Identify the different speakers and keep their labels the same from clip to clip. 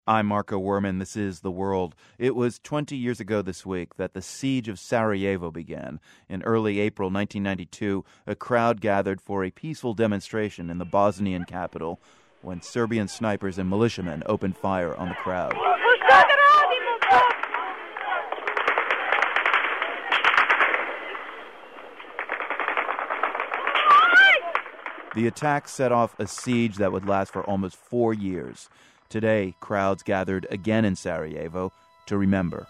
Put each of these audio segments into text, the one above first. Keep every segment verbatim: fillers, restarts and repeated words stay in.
Speaker 1: I'm Marco Werman. This is The World. It was twenty years ago this week that the siege of Sarajevo began. In early April nineteen ninety-two, a crowd gathered for a peaceful demonstration in the Bosnian capital when Serbian snipers and militiamen opened fire on the crowd. The attack set off a siege that would last for almost four years. Today, crowds gathered again in Sarajevo to remember.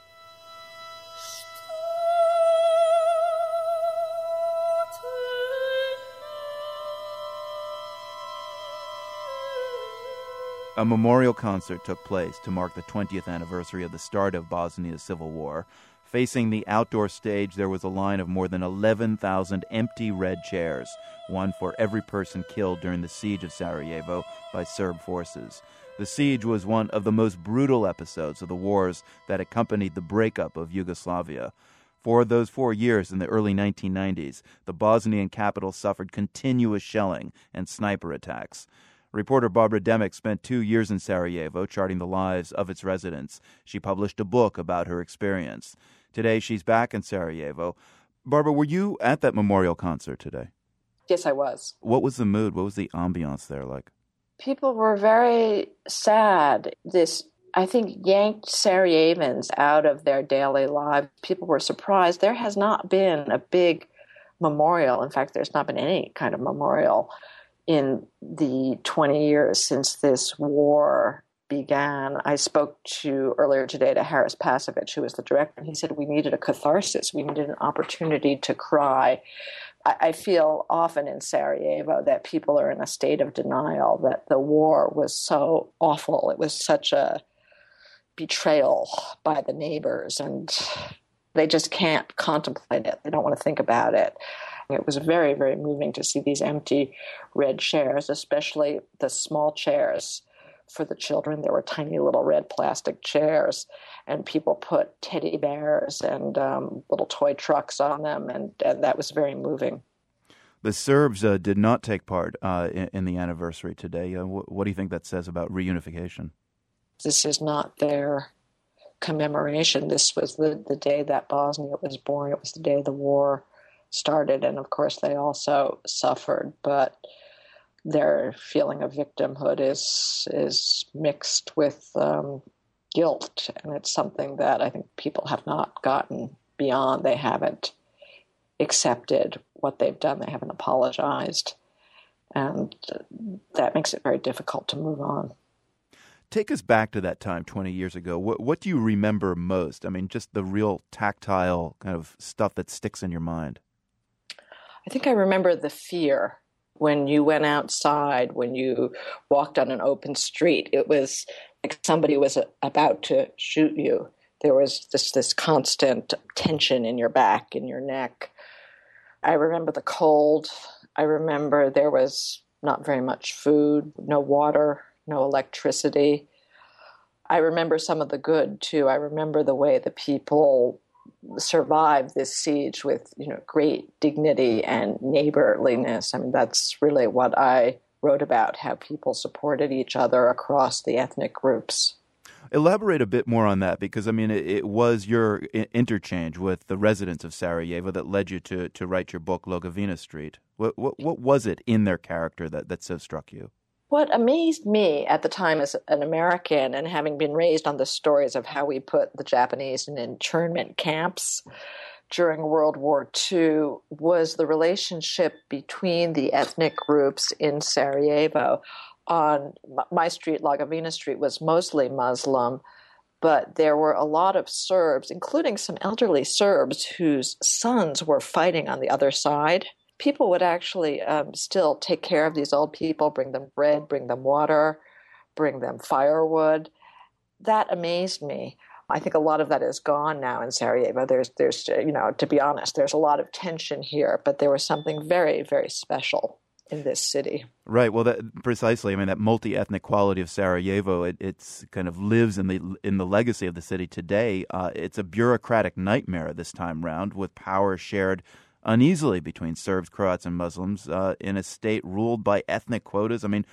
Speaker 1: A memorial concert took place to mark the twentieth anniversary of the start of Bosnia's civil war. Facing the outdoor stage, there was a line of more than eleven thousand empty red chairs, one for every person killed during the siege of Sarajevo by Serb forces. The siege was one of the most brutal episodes of the wars that accompanied the breakup of Yugoslavia. For those four years in the early nineteen nineties, the Bosnian capital suffered continuous shelling and sniper attacks. Reporter Barbara Demick spent two years in Sarajevo charting the lives of its residents. She published a book about her experience. Today, she's back in Sarajevo. Barbara, were you at that memorial concert today?
Speaker 2: Yes, I was.
Speaker 1: What was the mood? What was the ambiance there like?
Speaker 2: People were very sad. This, I think, yanked Sarajevans out of their daily lives. People were surprised. There has not been a big memorial. In fact, there's not been any kind of memorial in the twenty years since this war began. I spoke to earlier today to Haris Pasovich, who was the director, and he said we needed a catharsis. We needed an opportunity to cry. I, I feel often in Sarajevo that people are in a state of denial, that the war was so awful. It was such a betrayal by the neighbors, and they just can't contemplate it. They don't want to think about it. It was very, very moving to see these empty red chairs, especially the small chairs for the children. There were tiny little red plastic chairs, and people put teddy bears and um, little toy trucks on them, and, and that was very moving.
Speaker 1: The Serbs uh, did not take part uh, in, in the anniversary today. Uh, wh- what do you think that says about reunification?
Speaker 2: This is not their commemoration. This was the, the day that Bosnia was born. It was the day the war started, and of course they also suffered, but their feeling of victimhood is is mixed with um, guilt, and it's something that I think people have not gotten beyond. They haven't accepted what they've done. They haven't apologized, and that makes it very difficult to move on.
Speaker 1: Take us back to that time twenty years ago. What, what do you remember most? I mean, just the real tactile kind of stuff that sticks in your mind.
Speaker 2: I think I remember the fear when you went outside, when you walked on an open street. It was like somebody was about to shoot you. There was this, this constant tension in your back, in your neck. I remember the cold. I remember there was not very much food, no water, no electricity. I remember some of the good, too. I remember the way the people survived this siege with, you know, great dignity and neighborliness. I mean, that's really what I wrote about, how people supported each other across the ethnic groups.
Speaker 1: Elaborate a bit more on that, because, I mean, it, it was your I- interchange with the residents of Sarajevo that led you to, to write your book, Logovina Street. What, what, what was it in their character that, that so struck you?
Speaker 2: What amazed me at the time as an American, and having been raised on the stories of how we put the Japanese in internment camps during World War Two, was the relationship between the ethnic groups in Sarajevo. On my street, Logovina Street, was mostly Muslim, but there were a lot of Serbs, including some elderly Serbs whose sons were fighting on the other side. People would actually um, still take care of these old people, bring them bread, bring them water, bring them firewood. That amazed me. I think a lot of that is gone now in Sarajevo. There's, there's, you know, to be honest, there's a lot of tension here, but there was something very, very special in this city.
Speaker 1: Right. Well, that, precisely. I mean, that multi-ethnic quality of Sarajevo, it it's kind of lives in the in the legacy of the city today. Uh, it's a bureaucratic nightmare this time round, with power shared uneasily between Serbs, Croats, and Muslims uh, in a state ruled by ethnic quotas. I mean,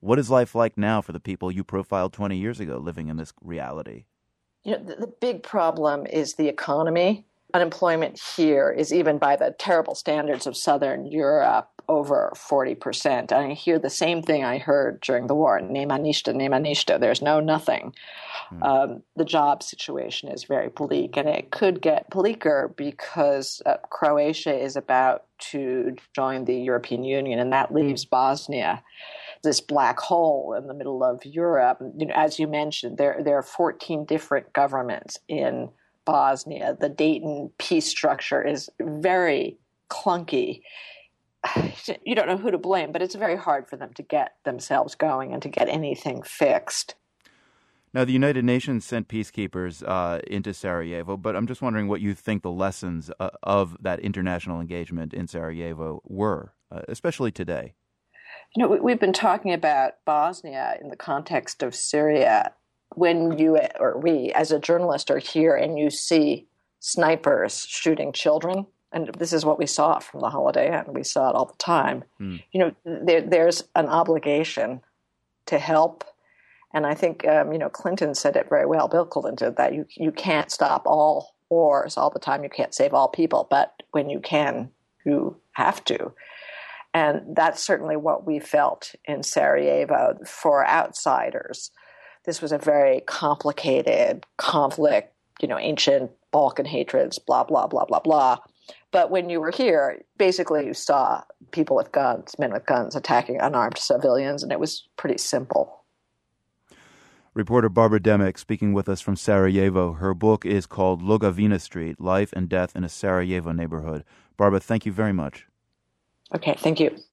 Speaker 1: What is life like now for the people you profiled twenty years ago living in this reality?
Speaker 2: You know, the, the big problem is the economy. Unemployment here is, even by the terrible standards of Southern Europe, over forty percent. And I hear the same thing I heard during the war. Nema ništa, nema ništa. There's no nothing. Hmm. Um, the job situation is very bleak, and it could get bleaker because uh, Croatia is about to join the European Union, and that leaves Bosnia, this black hole in the middle of Europe. You know, as you mentioned, there there are fourteen different governments in Bosnia. The Dayton peace structure is very clunky. You don't know who to blame, but it's very hard for them to get themselves going and to get anything fixed.
Speaker 1: Now, the United Nations sent peacekeepers uh, into Sarajevo, but I'm just wondering what you think the lessons uh, of that international engagement in Sarajevo were, uh, especially today.
Speaker 2: You know, we've been talking about Bosnia in the context of Syria. When you, or we, as a journalist, are here and you see snipers shooting children, and this is what we saw from the Holiday Inn, we saw it all the time, mm. you know, there, there's an obligation to help. And I think, um, you know, Clinton said it very well, Bill Clinton, that you, you can't stop all wars all the time. You can't save all people, but when you can, you have to. And that's certainly what we felt in Sarajevo. For outsiders, this was a very complicated conflict, you know, ancient Balkan hatreds, blah, blah, blah, blah, blah. But when you were here, basically you saw people with guns, men with guns, attacking unarmed civilians, and it was pretty simple.
Speaker 1: Reporter Barbara Demick speaking with us from Sarajevo. Her book is called Logovina Street, Life and Death in a Sarajevo Neighborhood. Barbara, thank you very much.
Speaker 2: Okay, thank you.